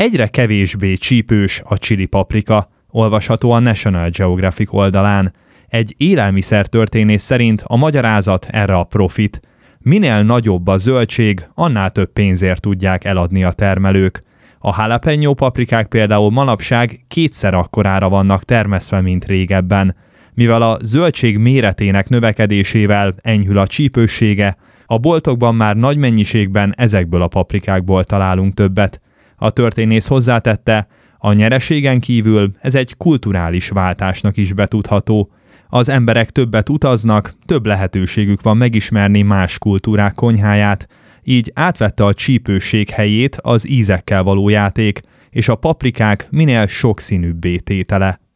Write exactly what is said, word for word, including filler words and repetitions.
Egyre kevésbé csípős a chili paprika, olvasható a National Geographic oldalán. Egy élelmiszertörténész szerint a magyarázat erre a profit. Minél nagyobb a zöldség, annál több pénzért tudják eladni a termelők. A jalapeno paprikák például manapság kétszer akkorára vannak termesztve, mint régebben. Mivel a zöldség méretének növekedésével enyhül a csípőssége, a boltokban már nagy mennyiségben ezekből a paprikákból találunk többet. A történész hozzátette, a nyereségen kívül ez egy kulturális váltásnak is betudható. Az emberek többet utaznak, több lehetőségük van megismerni más kultúrák konyháját, így átvette a csípőség helyét az ízekkel való játék, és a paprikák minél sokszínűbbé tétele.